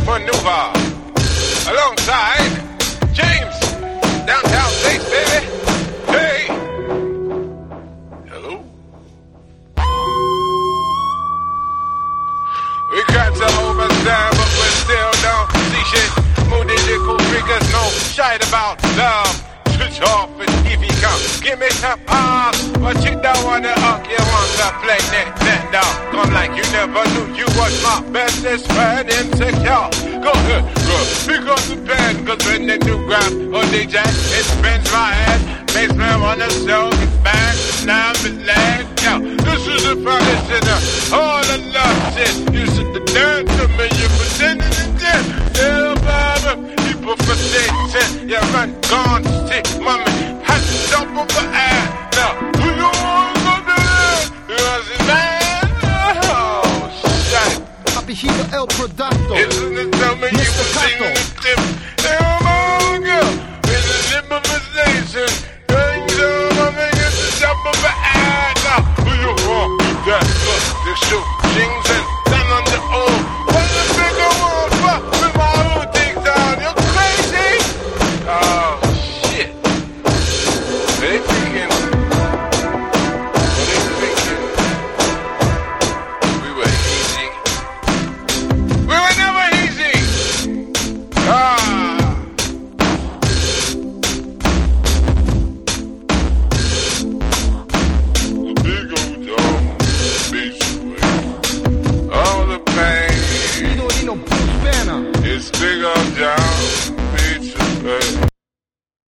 maneuver. Alongside James, downtown States, baby. Hey. Hello. We got to overstand, but we still don't see shit. Moody little freakers, no shite about love. Switch off and if he come, give me some arms. But you don't wanna up, you want to play that dog. Come like you never knew you was my bestest friend, insecure. Go ahead, go, pick up the pen, cause when they do grab or they jack, it spins my head. Makes me wanna show it back, now it's leg. Yo, this is the listener, all the love shit. You should have done to me, you pretending to death. Yeah, baby, people for Satan, you run gone, stick, mommy, had to jump over ass. Now, who you want to go to that? Was it man? Oh, shit. Apellido El Producto. Isn't it tell me you were singing the tip? Hey, my girl, it's a lip of a station. Things on my fingers to jump over ass. Now, who you want with that? Look, they shoot jeans and stand on the old. What the bigger one fuck with my old thing down? You crazy? Oh, shit. They thinking. What they thinking? We were easy. We were never easy. The big old dog, beats away. All the pain Bruce Banner. is bigger